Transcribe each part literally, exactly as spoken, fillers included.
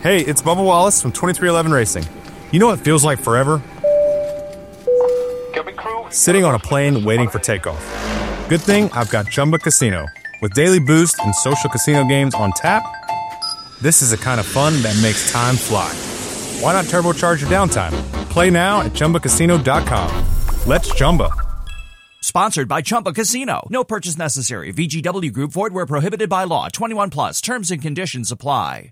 Hey, it's Bubba Wallace from twenty-three eleven Racing. You know what feels like forever? Sitting on a plane waiting for takeoff. Good thing I've got Chumba Casino. With daily boost and social casino games on tap, this is the kind of fun that makes time fly. Why not turbocharge your downtime? Play now at Chumba Casino dot com. Let's Chumba. Sponsored by Chumba Casino. No purchase necessary. V G W Group. Void where prohibited by law. twenty-one plus. Terms and conditions apply.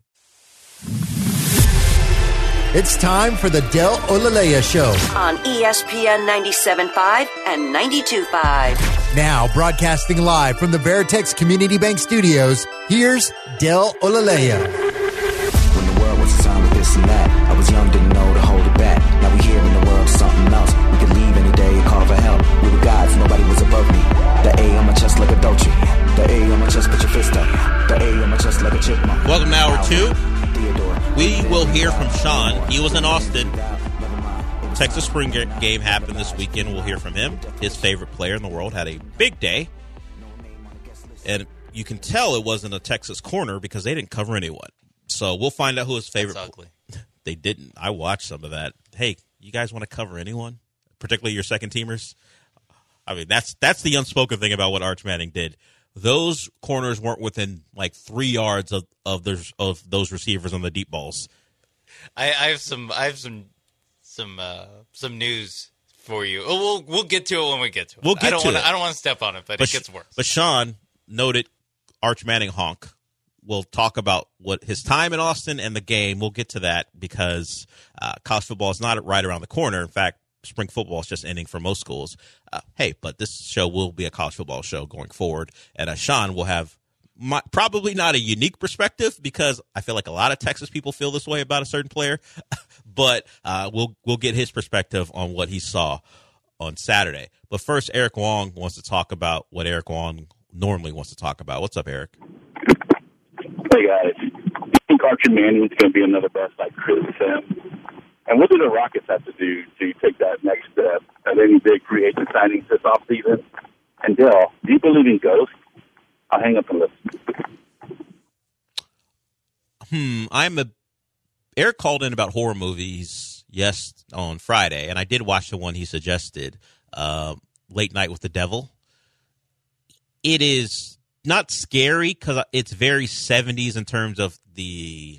It's time for the Del Olaleya Show on E S P N ninety-seven point five and ninety-two point five. Now broadcasting live from the Veritex Community Bank Studios, here's Del Olaleya. When the world was designed with this and that, I was young, didn't know to hold it back. Now we here in the world, something else. We could leave any day, call for help. We were gods, nobody was above me. The A on my chest like a Dolce. The A on my chest, put your fist up. The A on my chest like a chipmunk. Welcome to hour two. We will hear from Sean. He was in Austin. Texas Spring game happened this weekend. We'll hear from him. His favorite player in the world had a big day. And you can tell it wasn't a Texas corner because they didn't cover anyone. So we'll find out who his favorite. That's ugly. They didn't. I watched some of that. Hey, you guys want to cover anyone? Particularly your second teamers? I mean, that's that's the unspoken thing about what Arch Manning did. Those corners weren't within like three yards of of those of those receivers on the deep balls. I, I have some I have some some uh, some news for you. Oh, we'll we'll get to it when we get to it. We'll get I don't to wanna, it. I don't want to step on it, but, but it gets worse. But Sean, noted Arch Manning honk. We'll talk about what his time in Austin and the game. We'll get to that because uh, college football is not right around the corner. In fact, spring football is just ending for most schools. Uh, hey, but this show will be a college football show going forward. And uh, Sean will have my, probably not a unique perspective because I feel like a lot of Texas people feel this way about a certain player. but uh, we'll we'll get his perspective on what he saw on Saturday. But first, Eric Wong wants to talk about what Eric Wong normally wants to talk about. What's up, Eric? Hey, guys. I think Arch Manning is going to be another bust like Chris Sim. And what do the Rockets have to do to take that next step? Are there any big free agent signings this offseason? And Dell, do you believe in ghosts? I'll hang up and listen. Hmm, I'm a. Eric called in about horror movies, yes, on Friday, and I did watch the one he suggested, uh, Late Night with the Devil. It is not scary because it's very seventies in terms of the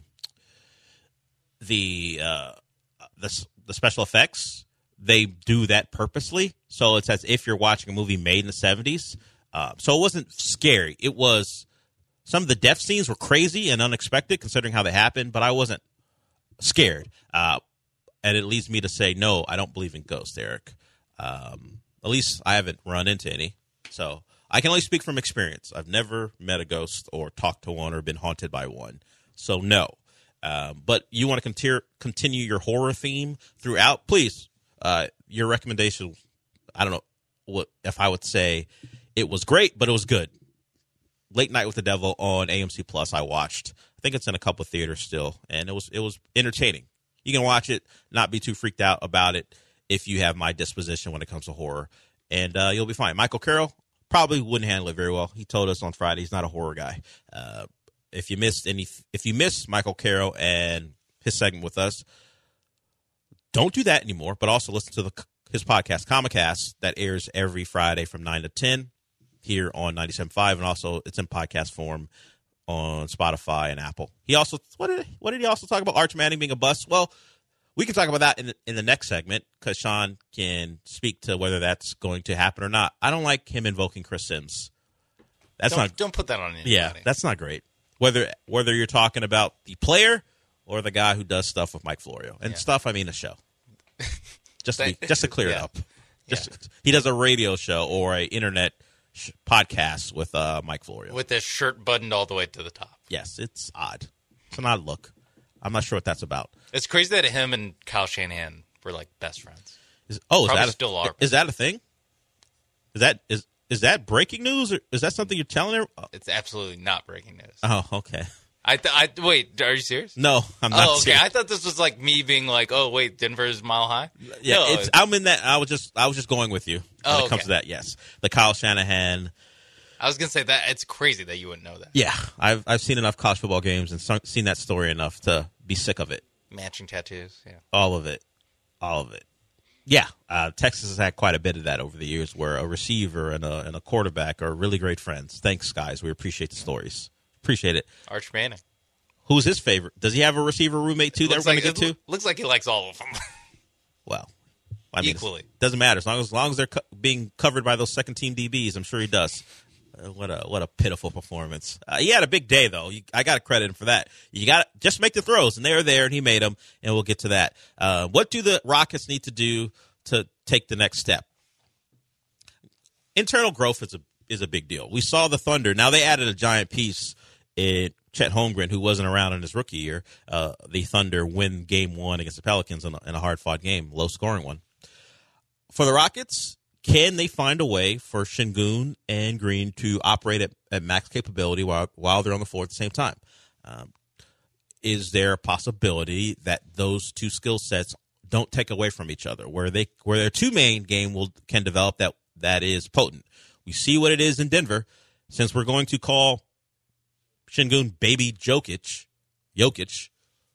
the. Uh, The, the special effects. They do that purposely, so it's as if you're watching a movie made in the seventies. Uh, so it wasn't scary. It was some of the death scenes were crazy and unexpected considering how they happened, but I wasn't scared. Uh, and it leads me to say, no, I don't believe in ghosts, Eric. Um, at least I haven't run into any. So I can only speak from experience. I've never met a ghost or talked to one or been haunted by one. So no. Um, but you want to continue, continue your horror theme throughout, please. Uh, your recommendation, I don't know what if I would say it was great, but it was good. Late Night with the Devil on A M C Plus. I watched. I think it's in a couple of theaters still, and it was it was entertaining. You can watch it, not be too freaked out about it if you have my disposition when it comes to horror, and uh, you'll be fine. Michael Carroll probably wouldn't handle it very well. He told us on Friday he's not a horror guy. Uh, If you missed any, if you missed Michael Carroll and his segment with us, don't do that anymore. But also listen to the his podcast, Comicast, that airs every Friday from nine to ten here on ninety-seven point five, and also it's in podcast form on Spotify and Apple. He also what did what did he also talk about? Arch Manning being a bust. Well, we can talk about that in the, in the next segment because Sean can speak to whether that's going to happen or not. I don't like him invoking Chris Sims. That's don't, not don't put that on anybody. Yeah, that's not great. Whether whether you're talking about the player or the guy who does stuff with Mike Florio. And yeah. stuff, I mean a show. Just to, be, just to clear yeah. it up. Just yeah. He does a radio show or a internet sh- podcast with uh, Mike Florio. With his shirt buttoned all the way to the top. Yes, it's odd. It's an odd look. I'm not sure what that's about. It's crazy that him and Kyle Shanahan were like best friends. Is, oh, is Probably that a, still are. Is that a thing? Is that is Is that breaking news, or is that something you're telling her? It's absolutely not breaking news. Oh, okay. I, th- I wait. Are you serious? No, I'm not. Oh, okay. serious. I thought this was like me being like, "Oh, wait, Denver's mile high." Yeah, no, it's, I'm in that. I was just, I was just going with you when oh, it comes okay. to that. Yes, the Kyle Shanahan. I was gonna say that it's crazy that you wouldn't know that. Yeah, I've I've seen enough college football games and seen that story enough to be sick of it. Matching tattoos, yeah. All of it. All of it. Yeah, uh, Texas has had quite a bit of that over the years where a receiver and a, and a quarterback are really great friends. Thanks, guys. We appreciate the stories. Appreciate it. Arch Manning. Who's his favorite? Does he have a receiver roommate, too, that we're going to get to? Looks like he likes all of them. Well, I mean, equally. Doesn't matter. As long as, as long as they're co- being covered by those second-team D Bs, I'm sure he does. Uh, what a what a pitiful performance. Uh, he had a big day, though. You, I got to credit him for that. You got to just make the throws, and they were there, and he made them, and we'll get to that. Uh, what do the Rockets need to do to take the next step? Internal growth is a is a big deal. We saw the Thunder. Now they added a giant piece in Chet Holmgren, who wasn't around in his rookie year. Uh, the Thunder win game one against the Pelicans in a, in a hard-fought game, low-scoring one. For the Rockets, can they find a way for Şengün and Green to operate at, at max capability while while they're on the floor at the same time? Um, is there a possibility that those two skill sets don't take away from each other, where they where their two main game will can develop that that is potent? We see what it is in Denver. Since we're going to call Şengün baby Jokic, Jokic,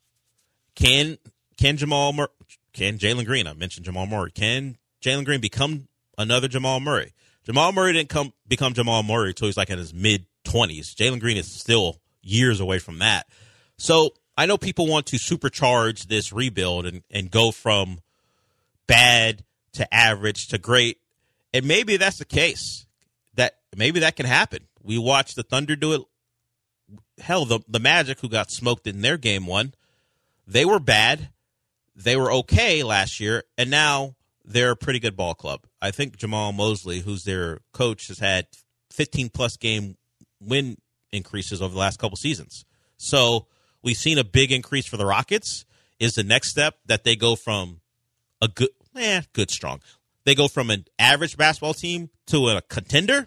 can can Jamal Mur- can Jalen Green? I mentioned Jamal Murray. Can Jalen Green become another Jamal Murray? Jamal Murray didn't come become Jamal Murray until he's like in his mid twenties. Jalen Green is still years away from that. So I know people want to supercharge this rebuild and, and go from bad to average to great. And maybe that's the case. That maybe that can happen. We watched the Thunder do it. Hell, the, the Magic, who got smoked in their game one, they were bad. They were okay last year, and now they're a pretty good ball club. I think Jamal Mosley, who's their coach, has had fifteen-plus game win increases over the last couple seasons. So we've seen a big increase for the Rockets. Is the next step that they go from a good, eh, good, strong. They go from an average basketball team to a contender?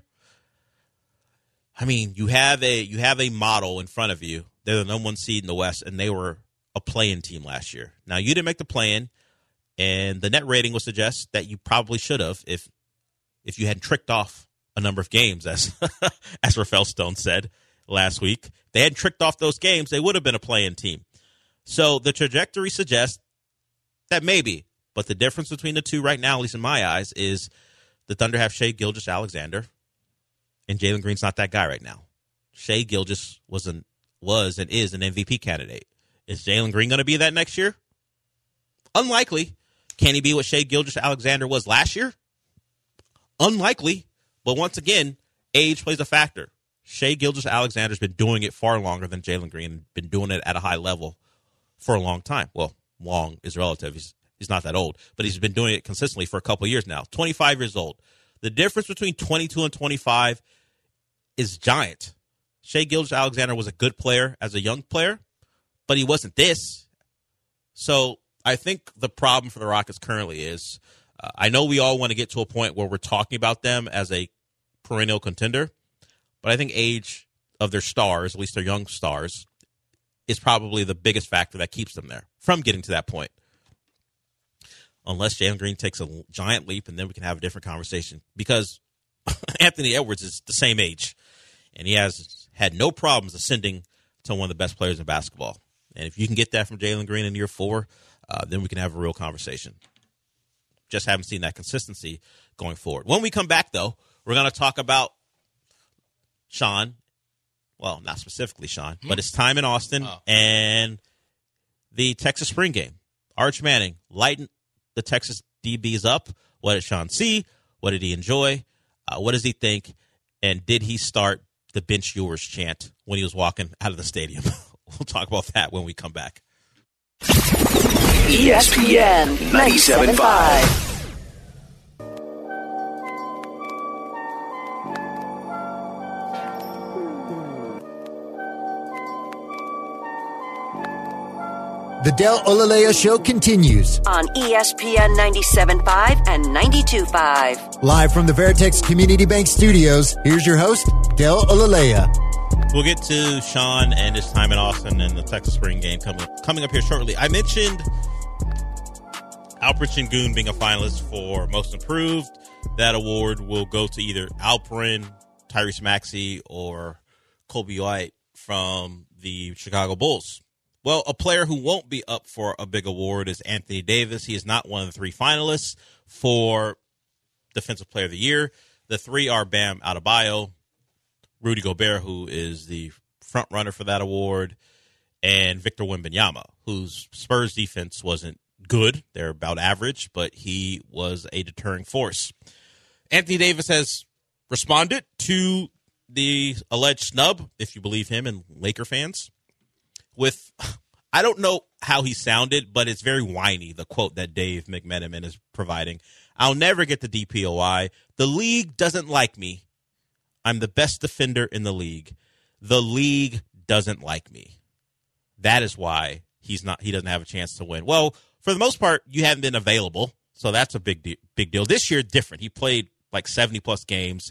I mean, you have a you have a model in front of you. They're the number one seed in the West, and they were a play-in team last year. Now, you didn't make the play-in, and the net rating would suggest that you probably should have if if you hadn't tricked off a number of games, as as Rafael Stone said last week. If they hadn't tricked off those games, they would have been a play-in team. So the trajectory suggests that maybe, but the difference between the two right now, at least in my eyes, is the Thunder have Shai Gilgeous-Alexander, and Jalen Green's not that guy right now. Shai Gilgeous was an was and is an M V P candidate. Is Jalen Green going to be that next year? Unlikely. Can he be what Shai Gilgeous-Alexander was last year? Unlikely. But once again, age plays a factor. Shai Gilgeous-Alexander's been doing it far longer than Jalen Green, been doing it at a high level for a long time. Well, long is relative. He's, he's not that old, but he's been doing it consistently for a couple of years now. twenty-five years old. The difference between twenty-two and twenty-five is giant. Shai Gilgeous-Alexander was a good player as a young player, but he wasn't this. So I think the problem for the Rockets currently is, uh, I know we all want to get to a point where we're talking about them as a perennial contender, but I think age of their stars, at least their young stars, is probably the biggest factor that keeps them there from getting to that point. Unless Jalen Green takes a giant leap, and then we can have a different conversation. Because Anthony Edwards is the same age, and he has had no problems ascending to one of the best players in basketball. And if you can get that from Jalen Green in year four, uh, then we can have a real conversation. Just haven't seen that consistency going forward. When we come back, though, we're going to talk about Sean. Well, not specifically Sean, mm-hmm. but his time in Austin oh. and the Texas spring game. Arch Manning lighten the Texas D Bs up. What did Sean see? What did he enjoy? Uh, what does he think? And did he start the bench Ewers chant when he was walking out of the stadium? We'll talk about that when we come back. E S P N ninety-seven point five. The Del Olaleya Show continues on E S P N ninety-seven point five and ninety-two point five. Live from the Veritex Community Bank Studios, here's your host, Del Olaleya. We'll get to Sean and his time in Austin and the Texas spring game coming, coming up here shortly. I mentioned Alperen Şengün being a finalist for Most Improved. That award will go to either Alperen, Tyrese Maxey, or Kobe White from the Chicago Bulls. Well, a player who won't be up for a big award is Anthony Davis. He is not one of the three finalists for Defensive Player of the Year. The three are Bam Adebayo, Rudy Gobert, who is the front runner for that award, and Victor Wembanyama, whose Spurs defense wasn't good. They're about average, but he was a deterring force. Anthony Davis has responded to the alleged snub, if you believe him and Laker fans, with, I don't know how he sounded, but it's very whiny, the quote that Dave McMenamin is providing. I'll never get the D P O I. The league doesn't like me. I'm the best defender in the league. The league doesn't like me. That is why he's not. He doesn't have a chance to win. Well, for the most part, you haven't been available, so that's a big de- big deal. This year, different. He played like seventy plus games,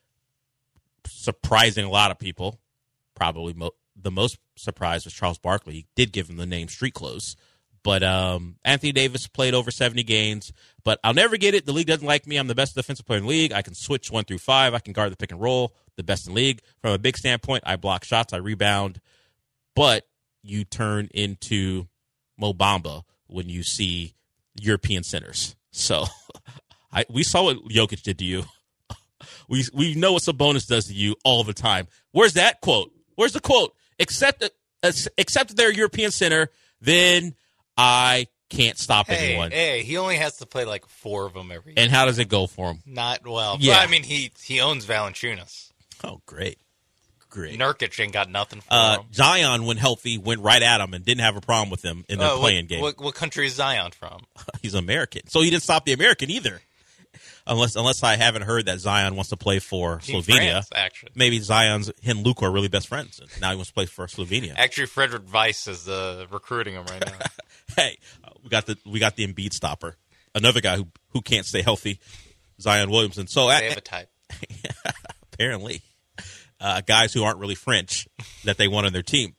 surprising a lot of people. Probably mo- the most surprised was Charles Barkley. He did give him the name Street Clothes. But um, Anthony Davis played over seventy games. But I'll never get it. The league doesn't like me. I'm the best defensive player in the league. I can switch one through five. I can guard the pick and roll, the best in the league. From a big standpoint, I block shots. I rebound. But you turn into Mo Bamba when you see European centers. So I, we saw what Jokic did to you. We we know what Sabonis does to you all the time. Where's that quote? Where's the quote? Except that, uh, except that they're a European center, then I can't stop hey, anyone. Hey, he only has to play like four of them every year. And how does it go for him? Not well. Yeah. But, I mean, he he owns Valanciunas. Oh, great. Great. Nurkic ain't got nothing for uh, him. Zion, when healthy, went right at him and didn't have a problem with him in their uh, playing what, game. What, what country is Zion from? He's American. So he didn't stop the American either. Unless unless I haven't heard that Zion wants to play for Team Slovenia. France, actually. Maybe Zion's and Luka are really best friends. And now he wants to play for Slovenia. Actually, Frederick Weiss is uh, recruiting him right now. Hey, uh, we got the we got the Embiid stopper. Another guy who who can't stay healthy, Zion Williamson. So They at, have a type. apparently, uh, guys who aren't really French that they want on their team.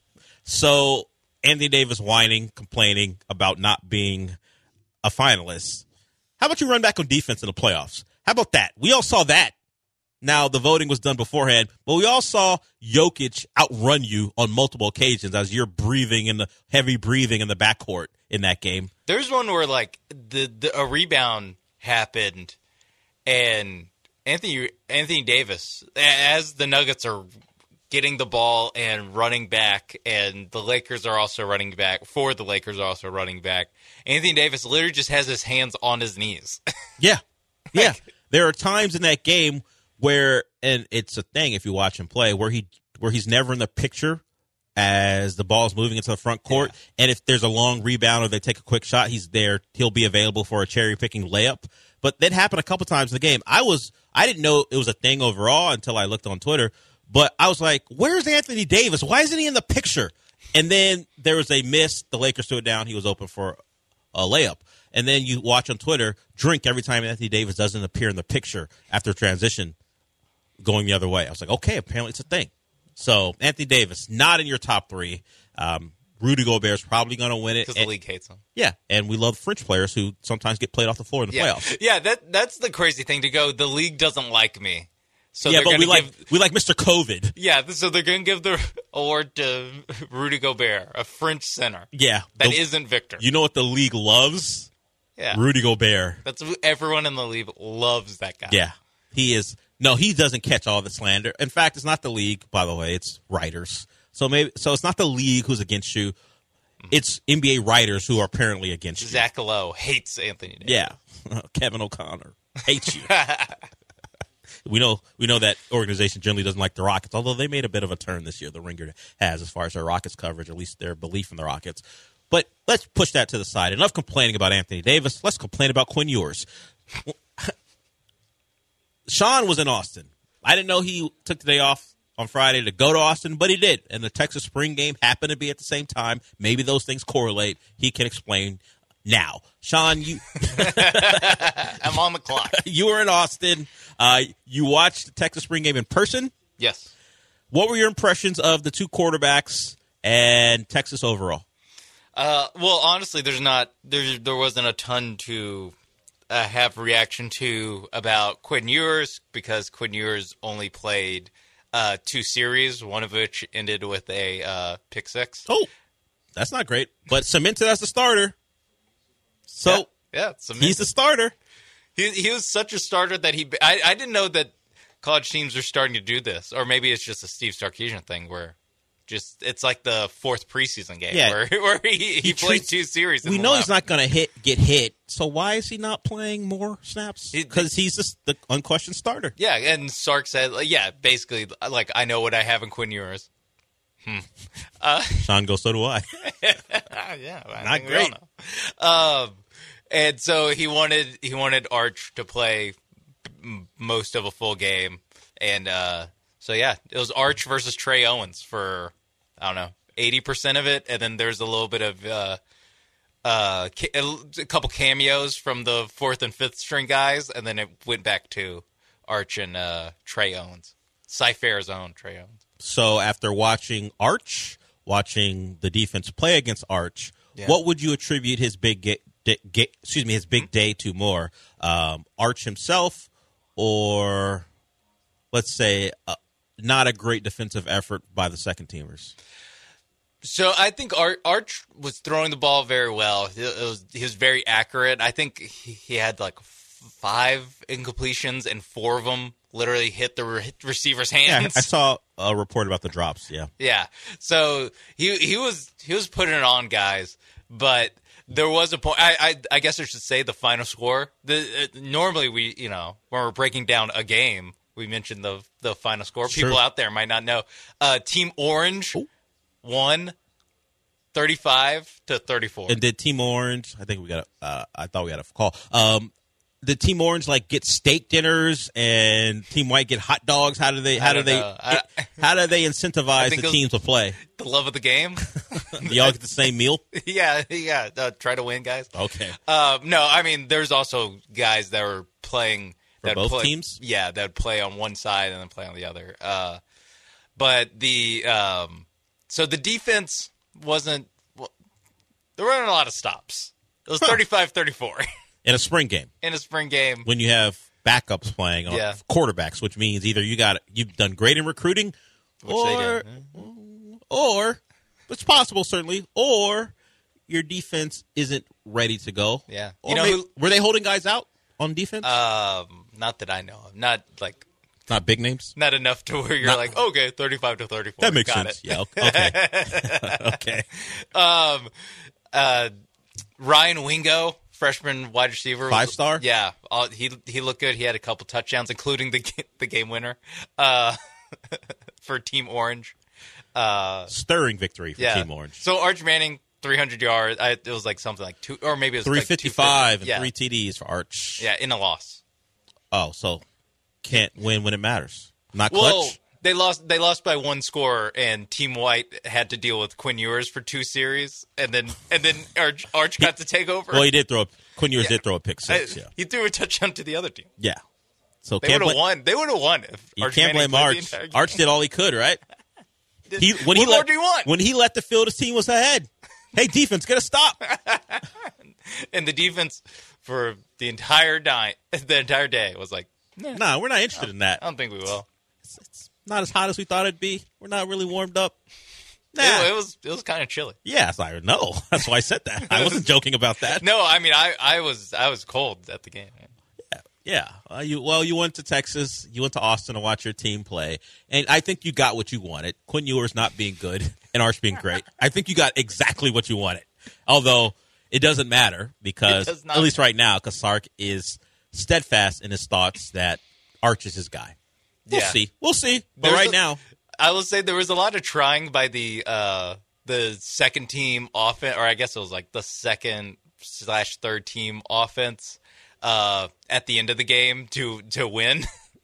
So Anthony Davis whining, complaining about not being a finalist. How about you run back on defense in the playoffs? How about that? We all saw that. Now, the voting was done beforehand, but we all saw Jokic outrun you on multiple occasions as you're breathing in the heavy breathing in the backcourt in that game. There's one where like the, the a rebound happened, and Anthony Anthony Davis, as the Nuggets are getting the ball and running back, and the Lakers are also running back. For the Lakers are also running back. Anthony Davis literally just has his hands on his knees. Yeah, yeah. There are times in that game where, and it's a thing if you watch him play, where he where he's never in the picture as the ball's moving into the front court, yeah. And if there's a long rebound or they take a quick shot, he's there. He'll be available for a cherry picking layup. But that happened a couple times in the game. I was I didn't know it was a thing overall until I looked on Twitter. But I was like, where's Anthony Davis? Why isn't he in the picture? And then there was a miss. The Lakers threw it down. He was open for a layup. And then you watch on Twitter, drink every time Anthony Davis doesn't appear in the picture after transition going the other way. I was like, okay, apparently it's a thing. So Anthony Davis, not in your top three. Um, Rudy Gobert is probably going to win it. Because the league hates him. Yeah, and we love French players who sometimes get played off the floor in the yeah. playoffs. Yeah, that that's the crazy thing to go, the league doesn't like me. So yeah, but we give, like we like Mister COVID. Yeah, so they're going to give the award to Rudy Gobert, a French center. Yeah. That the, isn't Victor. You know what the league loves? Yeah. Rudy Gobert. That's everyone in the league loves that guy. Yeah. He is. No, he doesn't catch all the slander. In fact, it's not the league, by the way. It's writers. So maybe so it's not the league who's against you. It's N B A writers who are apparently against you. Zach Lowe hates Anthony Davis. Yeah. Kevin O'Connor hates you. We know we know that organization generally doesn't like the Rockets, although they made a bit of a turn this year, the Ringer has, as far as their Rockets coverage, or at least their belief in the Rockets. But let's push that to the side. Enough complaining about Anthony Davis. Let's complain about Quinn Ewers. Sean was in Austin. I didn't know he took the day off on Friday to go to Austin, but he did. And the Texas spring game happened to be at the same time. Maybe those things correlate. He can explain now. Sean, you I'm on the clock. You were in Austin. Uh, you watched the Texas spring game in person? Yes. What were your impressions of the two quarterbacks and Texas overall? Uh, well, honestly, there's not there. There wasn't a ton to uh, have reaction to about Quinn Ewers because Quinn Ewers only played uh, two series, one of which ended with a uh, pick six. Oh, That's not great. But cemented as the starter. So yeah, yeah he's the starter. He he was such a starter that he. I, I didn't know that college teams are starting to do this, or maybe it's just a Steve Sarkisian thing where just it's like the fourth preseason game Yeah. where where he, he, He played treats- two series. in We the know lap. he's not going to hit get hit. So why is he not playing more snaps? He- Because he's just the unquestioned starter. Yeah, and Sark said, like, yeah, basically, like I know what I have in Quinn Ewers. Sean goes, so do I. yeah, I Not think we all great. know. Um, and so he wanted he wanted Arch to play m- most of a full game, and uh, so yeah, it was Arch versus Trey Owens for I don't know eighty percent of it, and then there's a little bit of uh, uh, ca- a couple cameos from the fourth and fifth string guys, and then it went back to Arch and uh, Trey Owens, Cy-Fair's own Trey Owens. So after watching Arch, watching the defense play against Arch, Yeah. what would you attribute his big ga- da- ga- excuse me his big day to more? Um, Arch himself, or let's say uh, not a great defensive effort by the second teamers? So I think Ar- Arch was throwing the ball very well. It was, he was very accurate. I think he, he had like f- five incompletions, and four of them literally hit the re- receiver's Yeah, hands. I saw a report about the drops. Yeah, Yeah. So he he was he was putting it on guys, but there was a point. I I, I guess I should say the final score. The uh, normally we you know when we're breaking down a game, we mention the the final score. Sure. People out there might not know. Uh, Team Orange won thirty-five to thirty-four. and did Team Orange? I think we got. A, uh, I thought we got a call. Um, did Team Orange like get steak dinners and Team White get hot dogs? How do they? How I do don't they? know. I- how do they incentivize think the those- teams to play? The love of the game. Do y'all get the same meal? yeah, yeah. Uh, try to win, guys. Okay. Um, no, I mean, there's also guys that were playing For that both play, teams? Yeah, that would play on one side and then play on the other. Uh, but the um, so the defense wasn't. Well, there weren't a lot of stops. It was thirty-five thirty-four In a spring game, in a spring game. when you have backups playing on Yeah. quarterbacks, which means either you got you've done great in recruiting, Which or they did. or it's possible certainly, or your defense isn't ready to go. Yeah. Or You know may- who- were they holding guys out on defense? Um, not that I know of. Not like Not big names. not enough to where you're Not- like, okay, thirty-five to thirty-four. That makes Got sense. It. Yeah. Okay. Okay. Um, uh, Ryan Wingo, freshman wide receiver, was- Five star? Yeah, all, he he looked good. He had a couple touchdowns, including the ga- the game winner uh, for Team Orange. Uh, Stirring victory for yeah, Team Orange. So Arch Manning, three hundred yards. I, it was like something like two, or maybe it was three like fifty-five and yeah. three T Ds for Arch. Yeah, in a loss. Oh, so can't win when it matters. Not clutch. Well, they lost. They lost by one score, and Team White had to deal with Quinn Ewers for two series, and then and then Arch, Arch got to take over. Well, he did throw a Quinn Ewers Yeah. did throw a pick I- six. Yeah. He threw a touchdown to the other team. Yeah. So They can't would have blame, won. They would have won if you Arch can't Manning blame played the Arch. entire game. Arch did all he could, right? He when What he more let do you want? when he let the field, his team was ahead. Hey, defense, get a stop. And the defense for the entire night, the entire day was like, Nah, we're not interested in that. I don't think we will. It's not as hot as we thought it'd be. We're not really warmed up. Nah. It, it was it was kind of chilly. Yeah, it's like, no. That's why I said that. I wasn't joking about that. No, I mean I, I was I was cold at the game. Yeah. Uh, you well, you went to Texas, you went to Austin to watch your team play, and I think you got what you wanted. Quinn Ewers not being good and Arch being great. I think you got exactly what you wanted. Although it doesn't matter because It does not at least right now, because Sark is steadfast in his thoughts that Arch is his guy. We'll Yeah. see. We'll see. But There's right a- now, I will say there was a lot of trying by the uh, the second team offense, or I guess it was like the second slash third team offense uh, at the end of the game to to win.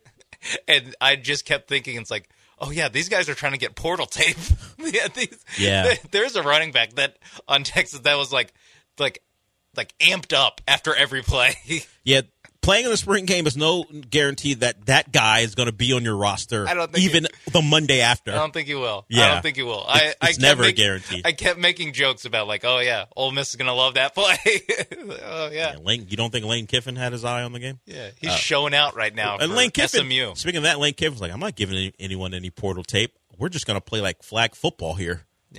And I just kept thinking, it's like, oh yeah, these guys are trying to get portal tape. yeah, these, Yeah. There's a running back that on Texas that was like like like amped up after every play. yeah, playing in the spring game is no guarantee that that guy is going to be on your roster I don't think even the Monday after. I don't think he will. Yeah. I don't think he will. I, It's- I it's kept never a making- guarantee. I kept making jokes about like, oh yeah, Ole Miss is gonna love that play. oh yeah, Yeah, Lane, you don't think Lane Kiffin had his eye on the game? yeah. He's showing out right now. And for Lane Kiffin, S M U. speaking of that, Lane Kiffin's like, I'm not giving any, anyone any portal tape. We're just going to play like flag football here. Yeah,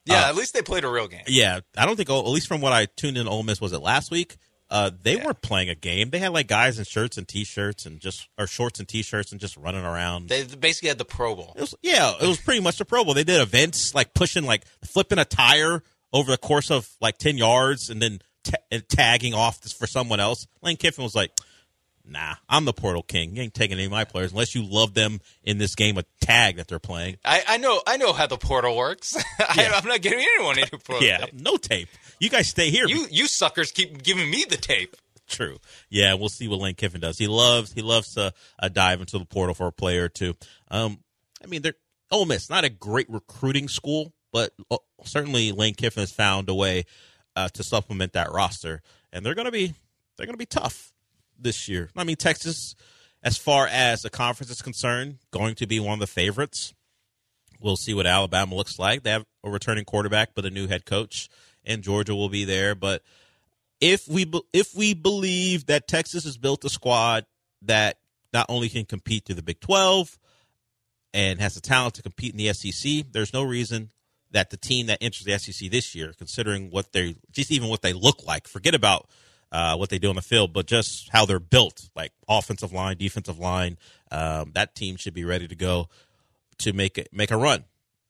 Yeah, Uh, at least they played a real game. Yeah, I don't think, at least from what I tuned in, Ole Miss, was it last week? Uh, they Yeah. weren't playing a game. They had like guys in shirts and T-shirts and just, or shorts and T-shirts and just running around. They basically had the Pro Bowl. It was, yeah, it was pretty much the Pro Bowl. They did events like pushing, like flipping a tire over the course of like ten yards and then ta- and tagging off this for someone else. Lane Kiffin was like, nah, I'm the portal king. You ain't taking any of my players unless you love them in this game of tag that they're playing. I, I know I know how the portal works. I, Yeah. I'm not giving anyone any portal Yeah, tape. no tape. You guys stay here. You you suckers keep giving me the tape. True. Yeah, we'll see what Lane Kiffin does. He loves he loves to uh, dive into the portal for a player or two. Um, I mean, they're Ole Miss, not a great recruiting school, but uh, certainly Lane Kiffin has found a way uh, to supplement that roster, and they're gonna be they're gonna be tough this year. I mean, Texas, as far as the conference is concerned, going to be one of the favorites. We'll see what Alabama looks like. They have a returning quarterback, but a new head coach, and Georgia will be there, but. If we if we believe that Texas has built a squad that not only can compete through the Big twelve and has the talent to compete in the S E C, there's no reason that the team that enters the S E C this year, considering what they just even what they look like, forget about uh, what they do on the field, but just how they're built, like offensive line, defensive line, um, that team should be ready to go to make it, make a run.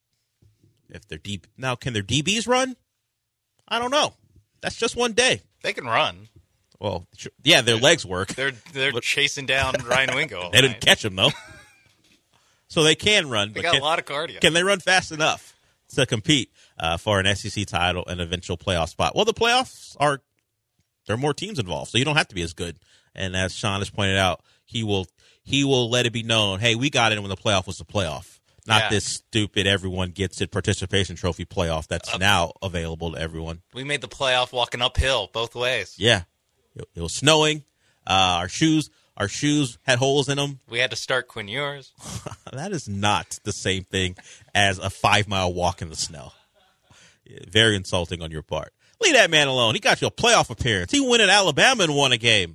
If they're deep now, can their D Bs run? I don't know. That's just one day. They can run. Well, sure. Yeah, their legs work. They're they're chasing down Ryan Wingo. They didn't catch him, though. So they can run. They but got can, a lot of cardio. Can they run fast enough to compete uh, for an S E C title and eventual playoff spot? Well, the playoffs are – there are more teams involved, so you don't have to be as good. And as Sean has pointed out, he will he will let it be known, hey, we got in when the playoff was the playoff. Not Yeah. this stupid everyone gets it participation trophy playoff that's Uh, now available to everyone. We made the playoff walking uphill both ways. Yeah. It, it was snowing. Uh, our shoes our shoes had holes in them. We had to start Quinn Ewers. That is not the same thing as a five-mile walk in the snow. Very insulting on your part. Leave that man alone. He got you a playoff appearance. He went at Alabama and won a game.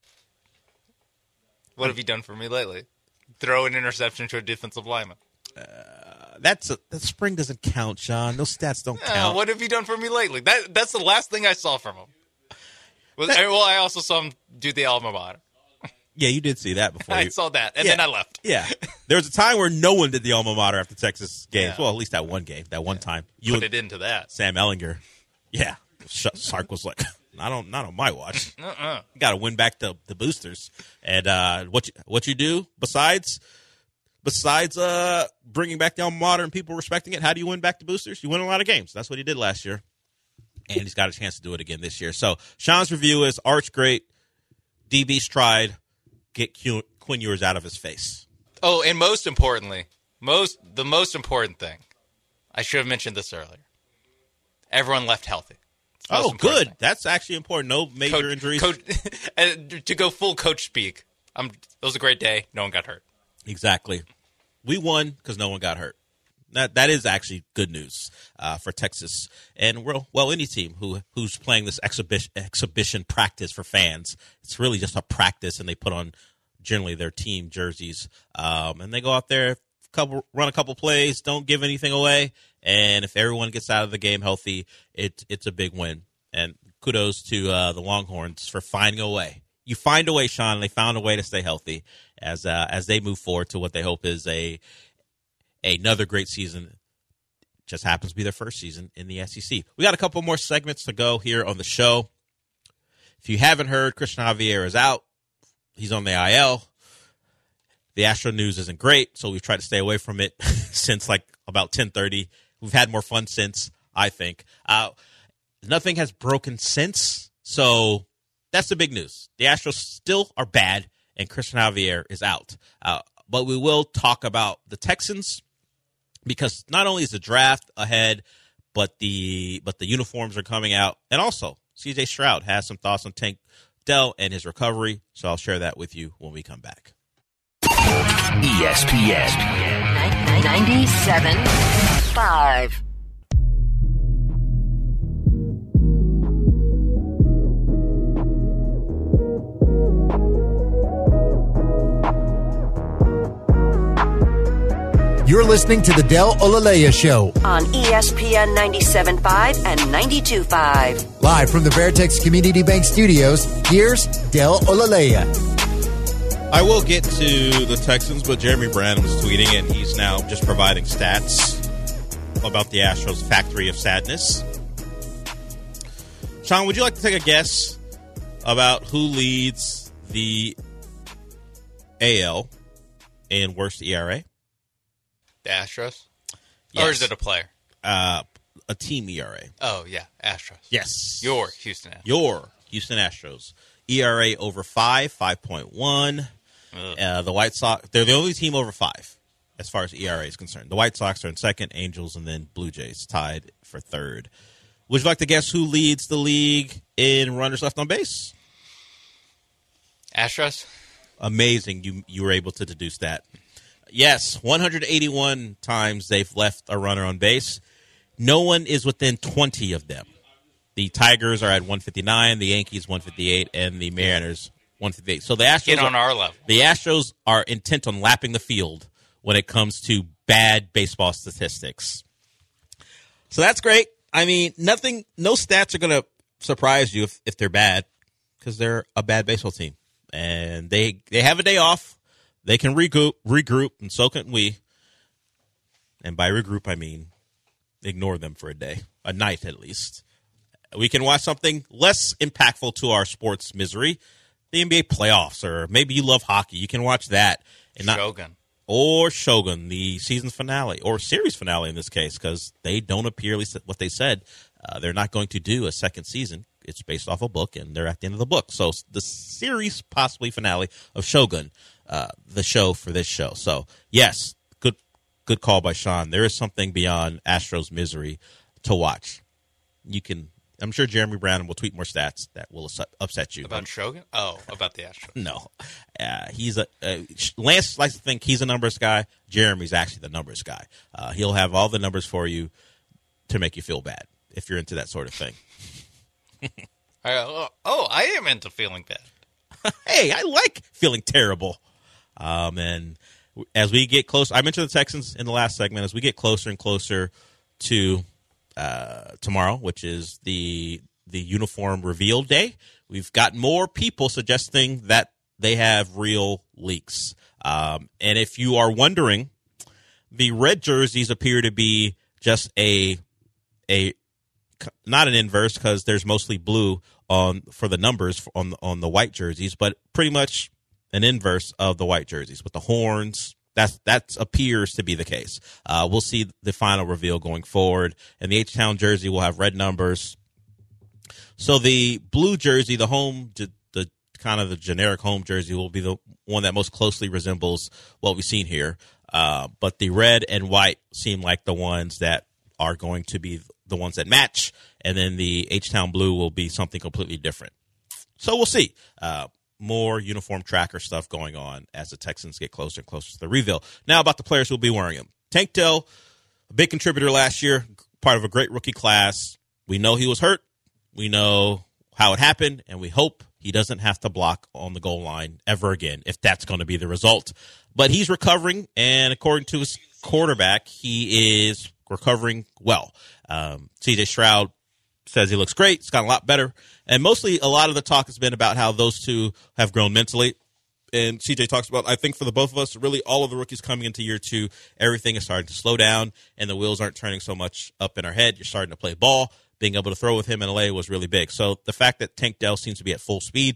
What have you done for me lately? Throw an interception to a defensive lineman. That's a, that spring doesn't count, Sean. Those stats don't Uh, count. what have you done for me lately? That That's the last thing I saw from him. Was, well, I also saw him do the alma mater. Yeah, you did see that before. I you, saw that, and yeah. then I left. Yeah. There was a time where no one did the alma mater after Texas games. Yeah. Well, at least that one game, that one time. You Put and it into that. Sam Ellinger. Yeah. Sark was like, not on, not on my watch. Uh-uh. You got to win back the, the boosters. And uh, what you, what you do besides besides uh, bringing back the alma mater and people respecting it, how do you win back the boosters? You win a lot of games. That's what he did last year. And he's got a chance to do it again this year. So Sean's review is Arch great, D B stride, get Q, Quinn Ewers out of his face. Oh, and most importantly, most the most important thing, I should have mentioned this earlier. Everyone left healthy. Most Oh, important good. thing. That's actually important. No major Coach- injuries. Coach, and to go full coach speak, I'm, it was a great day. No one got hurt. Exactly. We won because no one got hurt. That that is actually good news uh, for Texas and well, well, any team who who's playing this exhibition exhibition practice for fans. It's really just a practice, and they put on generally their team jerseys, um, and they go out there, couple run a couple plays, don't give anything away, and if everyone gets out of the game healthy, it it's a big win. And kudos to uh, the Longhorns for finding a way. You find a way, Sean. And they found a way to stay healthy as uh, as they move forward to what they hope is a another great season. Just happens to be their first season in the S E C. We got a couple more segments to go here on the show. If you haven't heard, Christian Javier is out. He's on the I L. The Astro news isn't great, so we've tried to stay away from it since like about ten thirty. We've had more fun since, I think. Uh, nothing has broken since, so that's the big news. The Astros still are bad, and Christian Javier is out. Uh, but we will talk about the Texans, because not only is the draft ahead, but the but the uniforms are coming out. And also, C J Stroud has some thoughts on Tank Dell and his recovery, so I'll share that with you when we come back. E S P N ninety-seven point five. You're listening to the Del Olalea Show. On E S P N ninety-seven point five and ninety-two point five. Live from the Veritex Community Bank Studios, here's Del Olalea. I will get to the Texans, but Jeremy Brand was tweeting, and he's now just providing stats about the Astros' factory of sadness. Sean, would you like to take a guess about who leads the A L in worst E R A? The Astros? Yes. Or is it a player? Uh, a team E R A. Oh, yeah, Astros. Yes. Your Houston Astros. Your Houston Astros. E R A over five, five point one. Uh, the White Sox, they're the only team over five as far as E R A is concerned. The White Sox are in second, Angels, and then Blue Jays tied for third. Would you like to guess who leads the league in runners left on base? Astros? Amazing. You you were able to deduce that. Yes, one hundred eighty-one times they've left a runner on base. No one is within twenty of them. The Tigers are at one fifty-nine, the Yankees one fifty-eight, and the Mariners one fifty-eight. So the Astros Get on are, our level. The Astros are intent on lapping the field when it comes to bad baseball statistics. So that's great. I mean, nothing, no stats are going to surprise you if, if they're bad, because they're a bad baseball team. And they they have a day off. They can regroup, regroup, and so can we. And by regroup, I mean ignore them for a day, a night at least. We can watch something less impactful to our sports misery, the N B A playoffs, or maybe you love hockey. You can watch that. And not, Shogun. Or Shogun, the season finale, or series finale in this case, because they don't appear, at least what they said, uh, they're not going to do a second season. It's based off a book, and they're at the end of the book. So the series, possibly finale of Shogun, uh, the show for this show. So, yes, good good call by Sean. There is something beyond Astros misery to watch. You can, I'm sure Jeremy Brown will tweet more stats that will upset you. About Shogun? Oh, about the Astros. No. Uh, he's a uh, Lance likes to think he's a numbers guy. Jeremy's actually the numbers guy. Uh, he'll have all the numbers for you to make you feel bad if you're into that sort of thing. uh, oh, I am into feeling bad. Hey, I like feeling terrible. Um, and as we get closer, I mentioned the Texans in the last segment, as we get closer and closer to uh, tomorrow, which is the the uniform reveal day, we've got more people suggesting that they have real leaks. Um, and if you are wondering, the red jerseys appear to be just a a not an inverse, because there's mostly blue on for the numbers on on the white jerseys, but pretty much an inverse of the white jerseys with the horns. That's that appears to be the case. Uh, we'll see the final reveal going forward, and the H-Town jersey will have red numbers. So the blue jersey, the home, the, the kind of the generic home jersey, will be the one that most closely resembles what we've seen here. Uh, but the red and white seem like the ones that are going to be the ones that match, and then the H-Town blue will be something completely different. So we'll see. Uh, more uniform tracker stuff going on as the Texans get closer and closer to the reveal. Now about the players who will be wearing them. Tank Dell, a big contributor last year, part of a great rookie class. We know he was hurt. We know how it happened, and we hope he doesn't have to block on the goal line ever again, if that's going to be the result. But he's recovering, and according to his quarterback, he is recovering well. Um, C J Stroud says he looks great. It's gotten a lot better. And mostly a lot of the talk has been about how those two have grown mentally. And C J talks about, I think for the both of us, really all of the rookies coming into year two, everything is starting to slow down, and the wheels aren't turning so much up in our head. You're starting to play ball. Being able to throw with him in L A was really big. So the fact that Tank Dell seems to be at full speed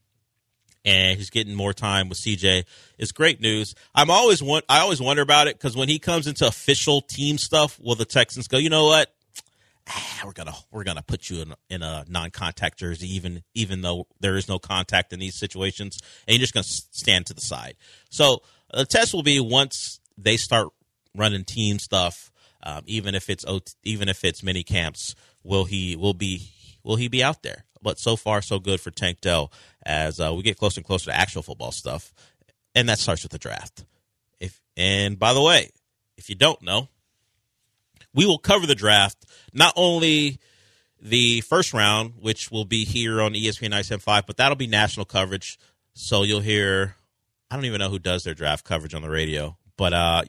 and he's getting more time with C J is great news. I'm always want, I always wonder about it, because when he comes into official team stuff, will the Texans go, you know what? Ah, we're gonna we're gonna put you in, in a non-contact jersey, even even though there is no contact in these situations, and you're just gonna stand to the side. So the test will be once they start running team stuff, um, even if it's even if it's mini camps. Will he will be will he be out there? But so far, so good for Tank Dell as uh, we get closer and closer to actual football stuff, and that starts with the draft. If and by the way, if you don't know, we will cover the draft, not only the first round, which will be here on E S P N ninety-seven point five, but that'll be national coverage. So you'll hear, I don't even know who does their draft coverage on the radio, but uh,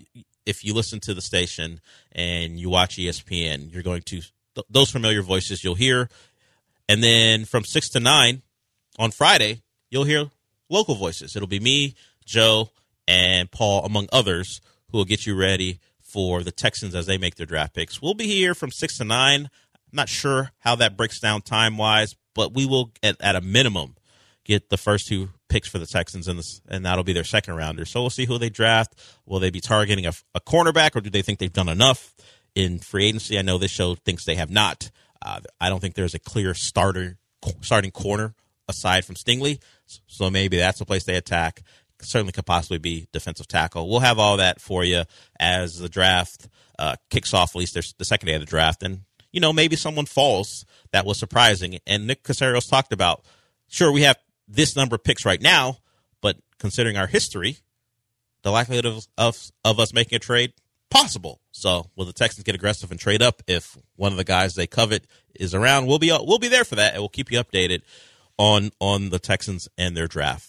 if you listen to the station and you watch E S P N, you're going to th- those familiar voices you'll hear. And then from six to nine on Friday, you'll hear local voices. It'll be me, Joe, and Paul, among others, who will get you ready for the Texans as they make their draft picks. We'll be here from six to nine. I'm not sure how that breaks down time-wise, but we will, at, at a minimum, get the first two picks for the Texans, and, this, and that'll be their second rounder. So we'll see who they draft. Will they be targeting a, a cornerback, or do they think they've done enough in free agency? I know this show thinks they have not. Uh, I don't think there's a clear starter starting corner aside from Stingley, so maybe that's the place they attack. Certainly could possibly be defensive tackle. We'll have all that for you as the draft uh, kicks off, at least there's the second day of the draft. And, you know, maybe someone falls that was surprising. And Nick Caseros talked about, sure, we have this number of picks right now, but considering our history, the likelihood of, of, of us making a trade, possible. So will the Texans get aggressive and trade up if one of the guys they covet is around? We'll be we'll be there for that, and we'll keep you updated on on the Texans and their draft.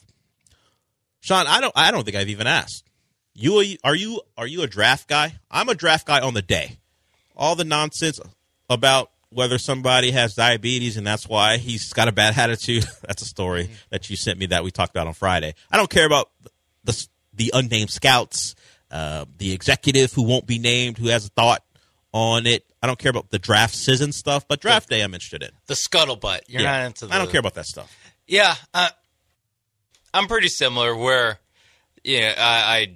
Sean, I don't I don't think I've even asked. You a, are you are you a draft guy? I'm a draft guy on the day. All the nonsense about whether somebody has diabetes and that's why he's got a bad attitude. That's a story mm-hmm. that you sent me that we talked about on Friday. I don't care about the the unnamed scouts. Uh, the executive who won't be named, who has a thought on it. I don't care about the draft season stuff, but draft day I'm interested in. The scuttlebutt. You're yeah. not into the... I don't care about that stuff. Yeah. Uh, I'm pretty similar where, yeah, I,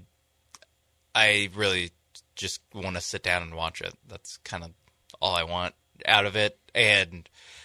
I, I really just want to sit down and watch it. That's kind of all I want out of it. And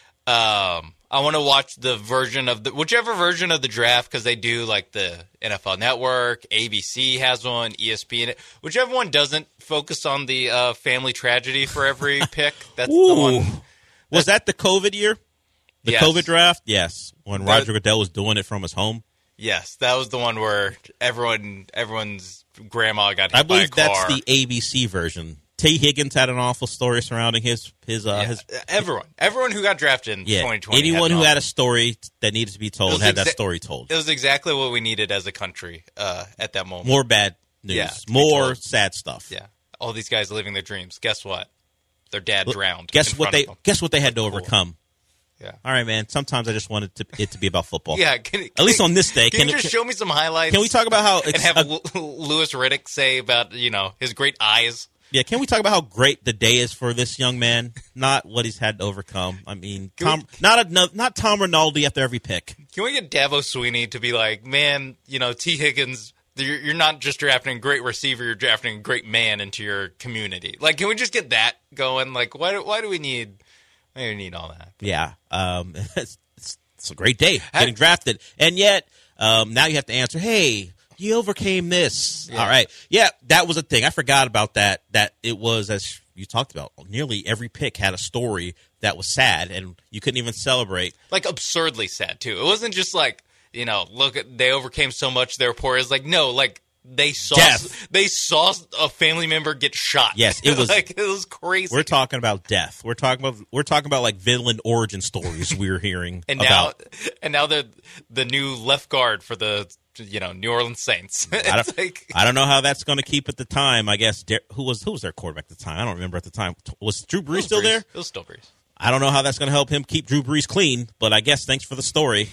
um, I want to watch the version of the, whichever version of the draft, because they do like the N F L Network, A B C has one, E S P N, whichever one doesn't focus on the uh, family tragedy for every pick. That's Ooh. the one. Was that the COVID year? The yes. COVID draft? Yes. When that, Roger Goodell was doing it from his home? Yes. That was the one where everyone, everyone's grandma got hit I believe by a car. That's the A B C version. T. Higgins had an awful story surrounding his his uh, yeah. his everyone everyone who got drafted in yeah. twenty twenty. Anyone had who had a story that needed to be told had exa- that story told. It was exactly what we needed as a country uh, at that moment. More bad news, yeah, more sad stuff. Yeah, all these guys living their dreams. Guess what? Their dad drowned. Guess in what front they of them. guess what they had to Cool. overcome. Yeah. All right, man. Sometimes I just wanted to, it to be about football. Yeah. Can, can At least on this day. Can, Can you it- just show me some highlights? Can we talk about how and it's have a- L- Lewis Riddick say about you know his great eyes? Yeah, can we talk about how great the day is for this young man? Not what he's had to overcome. I mean, Can Tom, we- not a, not Tom Rinaldi after every pick. Can we get Davo Sweeney to be like, man, you know, T. Higgins, you're, you're not just drafting a great receiver, you're drafting a great man into your community. Like, can we just get that going? Like, why do, why do we need why do we need all that? Yeah, um, it's, it's, it's a great day getting drafted, and yet um, now you have to answer, hey. You overcame this. Yeah. All right. Yeah, that was a thing. I forgot about that. That it was, as you talked about, nearly every pick had a story that was sad, and you couldn't even celebrate. Like, absurdly sad, too. It wasn't just like, you know, look, at, they overcame so much, they're poor. It's like, no, like, they saw Death. they saw a family member get shot. Yes, it was like, it was crazy. We're talking about death. We're talking about we're talking about like villain origin stories we're hearing and about. now, and now the the new left guard for the you know New Orleans Saints. I don't, It's like, I don't know how that's going to keep at the time. I guess who was who was their quarterback at the time? I don't remember at the time. Was Drew Brees still Brees. there? It was still Brees. I don't know how that's going to help him keep Drew Brees clean, but I guess thanks for the story.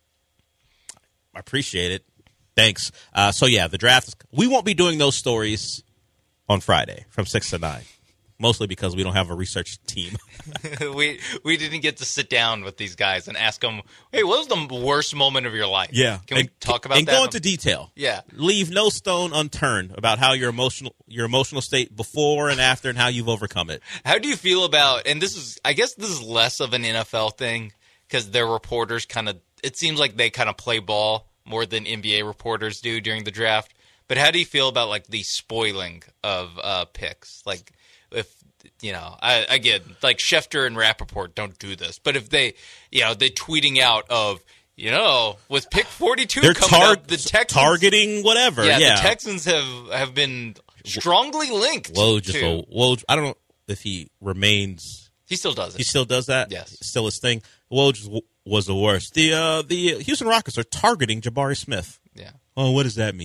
I appreciate it. Thanks. Uh, so, yeah, the draft, we won't be doing those stories on Friday from six to nine, mostly because we don't have a research team. we we didn't get to sit down with these guys and ask them, hey, what was the worst moment of your life? Yeah. Can we and, talk about and that? And go into detail. Yeah. Leave no stone unturned about how your emotional your emotional state before and after and how you've overcome it. How do you feel about, and this is, I guess this is less of an N F L thing because their reporters kind of, it seems like they kind of play ball more than N B A reporters do during the draft. But how do you feel about, like, the spoiling of uh, picks? Like, if, you know, I, again, like Schefter and Rappaport don't do this. But if they, you know, they're tweeting out of, you know, with pick forty-two They're coming tar- up, the Texans. Targeting whatever. Yeah, Yeah, the Texans have, have been strongly linked Woj to. is a, Woj, I don't know if he remains. He still does it. He still does that? Yes. Still his thing. Woj was the worst. The uh, the Houston Rockets are targeting Jabari Smith. Yeah. Oh, what does that mean?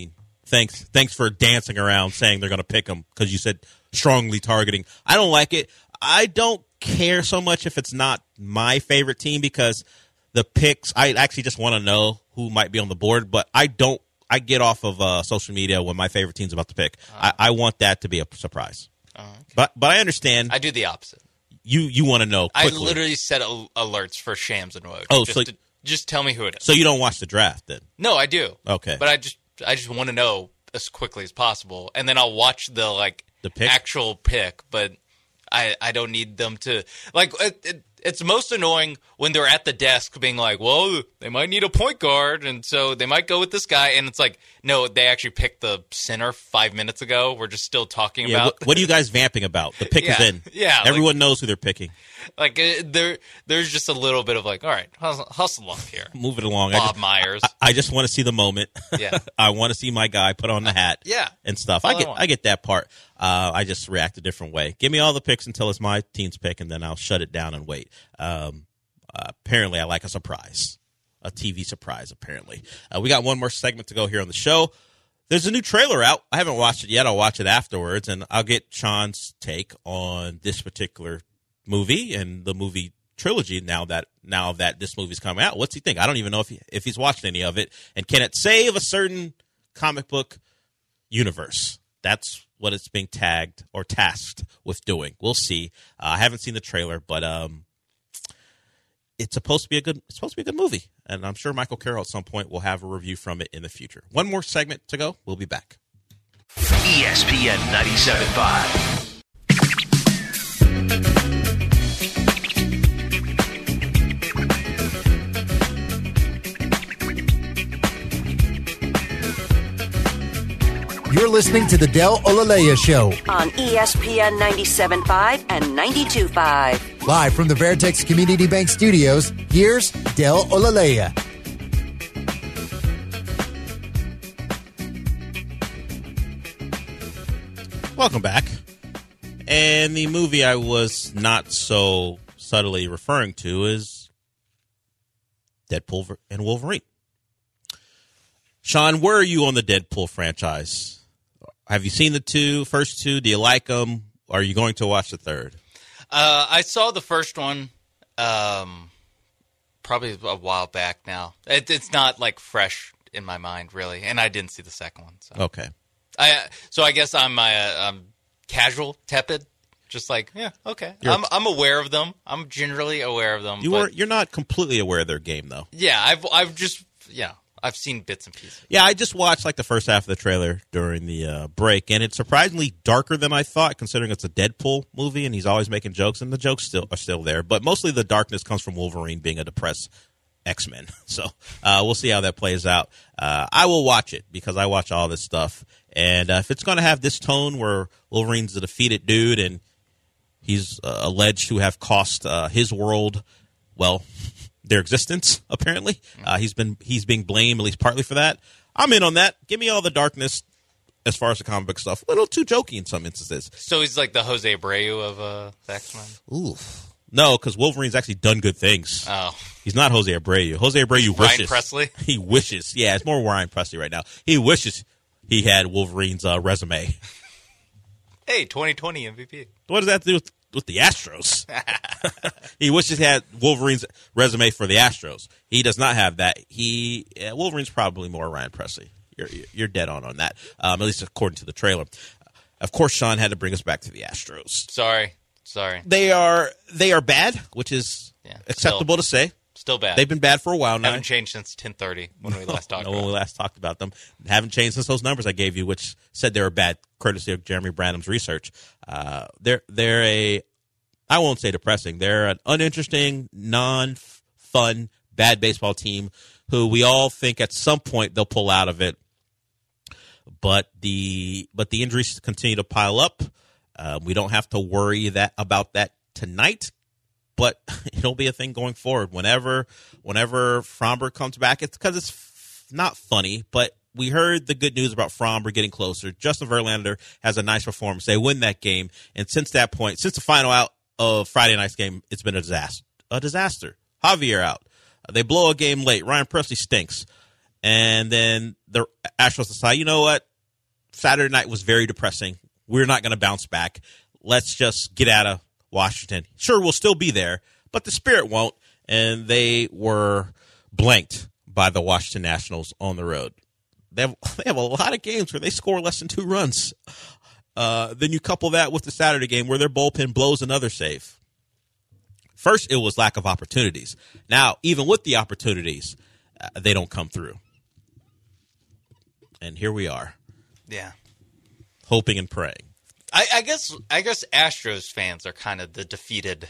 Thanks. Thanks for dancing around saying they're going to pick them because you said strongly targeting. I don't like it. I don't care so much if it's not my favorite team because the picks, I actually just want to know who might be on the board, but I don't. I get off of uh, social media when my favorite team's about to pick. Uh, I, I want that to be a surprise. Uh, okay. But but I understand. I do the opposite. You you want to know quickly. I literally set al- alerts for Shams and Woj. Oh, just so to, just tell me who it is. So you don't watch the draft then? No, I do. Okay, but I just I just want to know as quickly as possible, and then I'll watch the like the pick? actual pick. But I I don't need them to like. It, it, It's most annoying when they're at the desk being like, well, they might need a point guard, and so they might go with this guy. And it's like, no, they actually picked the center five minutes ago. We're just still talking yeah, about. What, what are you guys vamping about? The pick yeah, is in. Yeah. Everyone like, knows who they're picking. Like, uh, there, there's just a little bit of like, all right, hustle, hustle up here. Move it along. Bob I just, Myers. I, I just want to see the moment. Yeah. I want to see my guy put on the hat yeah. and stuff. I get I, I get that part. Uh, I just react a different way. Give me all the picks until it's my team's pick, and then I'll shut it down and wait. Um, Uh, apparently, I like a surprise, a T V surprise, apparently. Uh, we got one more segment to go here on the show. There's a new trailer out. I haven't watched it yet. I'll watch it afterwards, and I'll get Sean's take on this particular movie and the movie trilogy now that now that this movie's coming out. What's he think? I don't even know if he, if he's watched any of it, and can it save a certain comic book universe? That's what it's being tagged or tasked with doing. We'll see. Uh, I haven't seen the trailer, but um. It's supposed to be a good. It's supposed to be a good movie, and I'm sure Michael Carroll at some point will have a review from it in the future. One more segment to go. We'll be back. E S P N ninety-seven point five. You're listening to the Del Olaleya Show on E S P N ninety-seven point five and ninety-two point five. Live from the Veritex Community Bank Studios, here's Del Olaleya. Welcome back. And the movie I was not so subtly referring to is Deadpool and Wolverine. Sean, where are you on the Deadpool franchise? Have you seen the two, first two? Do you like them? Are you going to watch the third? Uh, I saw the first one um, probably a while back now. It, it's not like fresh in my mind, really, and I didn't see the second one. So. Okay. I so I guess I'm, uh, I'm casual, tepid, just like yeah, okay. You're I'm I'm aware of them. I'm generally aware of them. You but, are you're not completely aware of their game though. Yeah, I've I've just yeah. I've seen bits and pieces. Yeah, I just watched like the first half of the trailer during the uh, break, and it's surprisingly darker than I thought, considering it's a Deadpool movie and he's always making jokes, and the jokes still are still there. But mostly the darkness comes from Wolverine being a depressed X-Men. So uh, we'll see how that plays out. Uh, I will watch it because I watch all this stuff, and uh, if it's going to have this tone where Wolverine's a defeated dude and he's uh, alleged to have cost uh, his world, well, their existence, apparently. Uh, he's been he's being blamed, at least partly, for that. I'm in on that. Give me all the darkness as far as the comic book stuff. A little too jokey in some instances. So he's like the Jose Abreu of uh, the X-Men? Ooh. No, because Wolverine's actually done good things. Oh. He's not Jose Abreu. Jose Abreu wishes. Ryan Presley? He wishes. Yeah, it's more Ryan Presley right now. He wishes he had Wolverine's uh, resume. Hey, twenty twenty M V P. What does that have to do with with the Astros? He wishes he had Wolverine's resume for the Astros. He does not have that. He yeah, Wolverine's probably more Ryan Presley. You're you're dead on on that, um, at least according to the trailer. Of course, Sean had to bring us back to the Astros. Sorry, sorry. They are they are bad, which is yeah, acceptable still, to say. Still bad. They've been bad for a while now. Haven't changed since ten thirty when we last talked. no, about when we last talked about them. Haven't changed since those numbers I gave you, which said they were bad, courtesy of Jeremy Branham's research. Uh, they're they're a I won't say depressing. They're an uninteresting, non-fun, bad baseball team who we all think at some point they'll pull out of it. But the but the injuries continue to pile up. Uh, we don't have to worry that about that tonight, but it'll be a thing going forward. Whenever whenever Fromber comes back, it's because it's f- not funny, but we heard the good news about Fromber getting closer. Justin Verlander has a nice performance. They win that game, and since that point, since the final out of Friday night's game, it's been a disaster. A disaster. Javier out. Uh, they blow a game late. Ryan Presley stinks. And then the Astros decide, you know what? Saturday night was very depressing. We're not going to bounce back. Let's just get out of Washington. Sure, we'll still be there, but the spirit won't. And they were blanked by the Washington Nationals on the road. They have, they have a lot of games where they score less than two runs. Uh, then you couple that with the Saturday game where their bullpen blows another save. First, it was lack of opportunities. Now, even with the opportunities, uh, they don't come through. And here we are. Yeah. Hoping and praying. I, I guess I guess Astros fans are kind of the defeated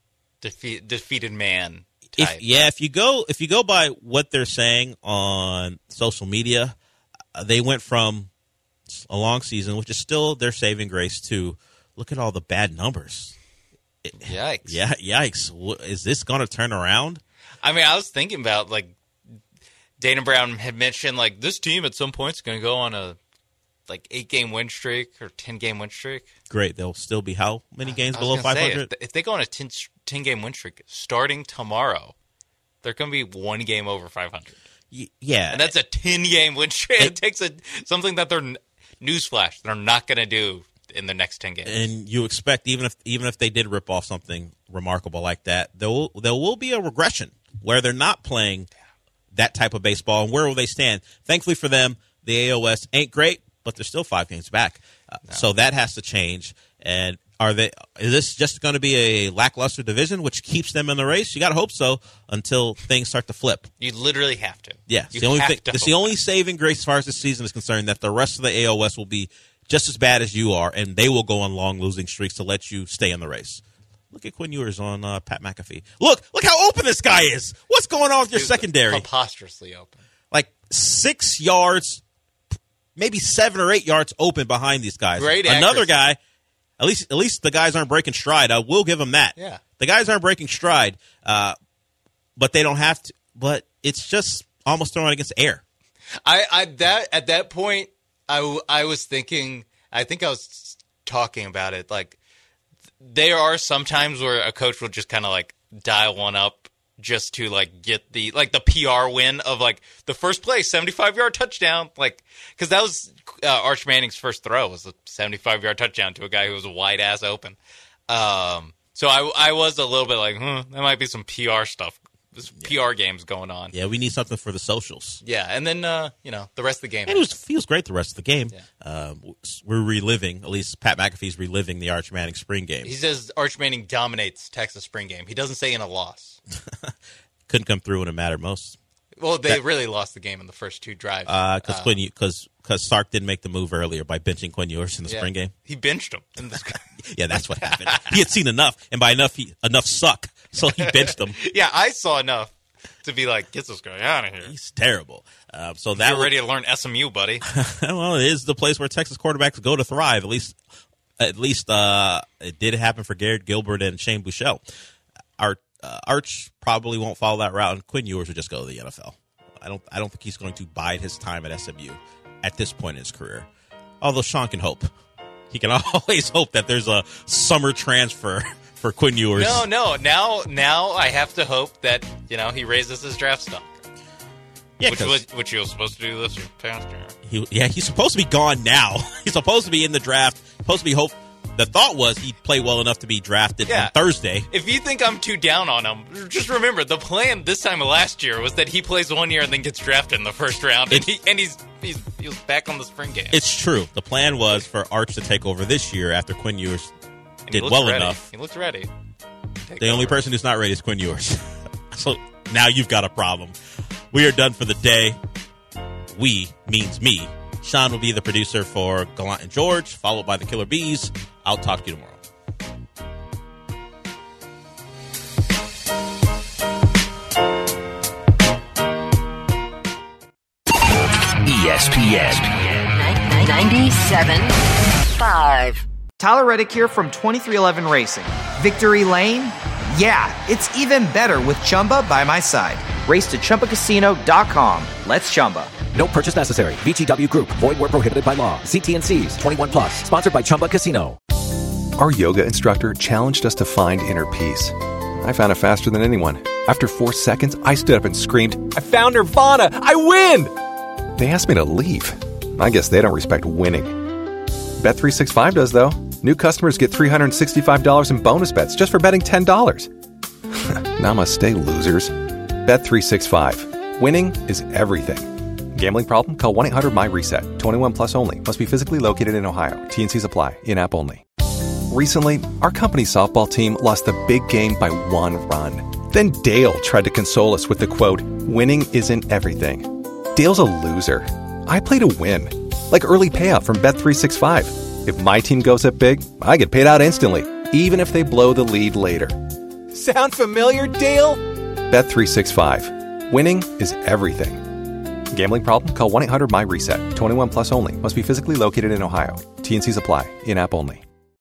defeat, defeated man type. If, yeah, if you go if you go by what they're saying on social media, uh, they went from a long season, which is still their saving grace, to look at all the bad numbers. It, yikes. Yeah, yikes. Is this going to turn around? I mean, I was thinking about, like, Dana Brown had mentioned, like, this team at some point is going to go on a, like, eight-game win streak or ten-game win streak. Great. They'll still be how many games I below five hundred? If, if they go on a ten-game win streak starting tomorrow, they're going to be one game over five hundred. Y- yeah. And that's a ten-game win streak. It, it takes a something that they're, newsflash, they're not going to do in the next ten games. And you expect, even if even if they did rip off something remarkable like that, there will, there will be a regression where they're not playing that type of baseball. And where will they stand? Thankfully for them, the A O S ain't great, but they're still five games back. Uh, no. So that has to change. And are they? Is this just going to be a lackluster division, which keeps them in the race? You got to hope so until things start to flip. You literally have to. Yeah, it's you the only have thing. To it's the only saving grace as far as this season is concerned, that the rest of the A O S will be just as bad as you are, and they will go on long losing streaks to let you stay in the race. Look at Quinn Ewers on uh, Pat McAfee. Look, look how open this guy is. What's going on with your Dude, secondary? Preposterously open. Like six yards, maybe seven or eight yards open behind these guys. Great Another accuracy. guy, at least at least the guys aren't breaking stride. I will give them that. Yeah. The guys aren't breaking stride, uh, but they don't have to. But it's just almost throwing against air. I, I that at that point, I, I was thinking. I think I was talking about it. Like, there are some times where a coach will just kind of like dial one up just to like get the like the P R win of like the first play, seventy-five yard touchdown. Like, because that was uh, Arch Manning's first throw was a seventy-five yard touchdown to a guy who was wide ass open. Um, so I I was a little bit like, hmm, there might be some P R stuff. There's yeah. P R games going on. Yeah, we need something for the socials. Yeah, and then, uh, you know, the rest of the game. And it was, feels great the rest of the game. Yeah. Uh, we're reliving, at least Pat McAfee's reliving the Arch Manning spring game. He says Arch Manning dominates Texas spring game. He doesn't say in a loss. Couldn't come through when it mattered most. Well, they that, really lost the game in the first two drives. Because uh, uh, Quinn, because because Sark didn't make the move earlier by benching Quinn Ewers in the yeah, spring game. He benched him. In the yeah, that's what happened. He had seen enough, and by enough, he, enough suck, so he benched him. Yeah, I saw enough to be like, get this guy out of here. He's terrible. Uh, so that You're ready to learn S M U, buddy. Well, it is the place where Texas quarterbacks go to thrive. At least, at least uh, it did happen for Garrett Gilbert and Shane Buechele. Our uh, Arch probably won't follow that route, and Quinn Ewers will just go to the N F L. I don't. I don't think he's going to bide his time at S M U at this point in his career. Although Sean can hope. He can always hope that there's a summer transfer for Quinn Ewers. No, no. Now, now I have to hope that, you know, he raises his draft stock. Yeah, which was which he was supposed to do this past year. He, yeah, he's supposed to be gone now. He's supposed to be in the draft. Supposed to be hope. The thought was he'd play well enough to be drafted yeah. on Thursday. If you think I'm too down on him, just remember the plan this time of last year was that he plays one year and then gets drafted in the first round, and, he, and he's he's he was back on the spring game. It's true. The plan was for Arch to take over this year after Quinn Ewers and did well ready. enough. He looked ready. Take the over. Only person who's not ready is Quinn Ewers. So now you've got a problem. We are done for the day. We means me. Sean will be the producer for Gallant and George, followed by the Killer Bees. I'll talk to you tomorrow. E S P N ninety-seven point five. Tyler Reddick here from twenty-three eleven Racing. Victory Lane? Yeah, it's even better with Chumba by my side. Race to Chumba Casino dot com. Let's Chumba. No purchase necessary. V G W Group. Void where prohibited by law. See T and C's. twenty-one plus. Sponsored by Chumba Casino. Our yoga instructor challenged us to find inner peace. I found it faster than anyone. After four seconds, I stood up and screamed, "I found Nirvana! I win!" They asked me to leave. I guess they don't respect winning. Bet three sixty-five does, though. New customers get three hundred sixty-five dollars in bonus bets just for betting ten dollars. Namaste, losers. Bet three sixty-five. Winning is everything. Gambling problem? Call one eight hundred M Y reset. twenty-one plus only. Must be physically located in Ohio. T N Cs apply. In-app only. Recently, our company's softball team lost the big game by one run. Then Dale tried to console us with the quote, "Winning isn't everything." Dale's a loser. I play to win. Like early payout from Bet three sixty-five. If my team goes up big, I get paid out instantly, even if they blow the lead later. Sound familiar, Dale? Bet three sixty-five. Winning is everything. Gambling problem? Call one eight hundred M Y reset. twenty-one plus only. Must be physically located in Ohio. T N Cs apply. In-app only.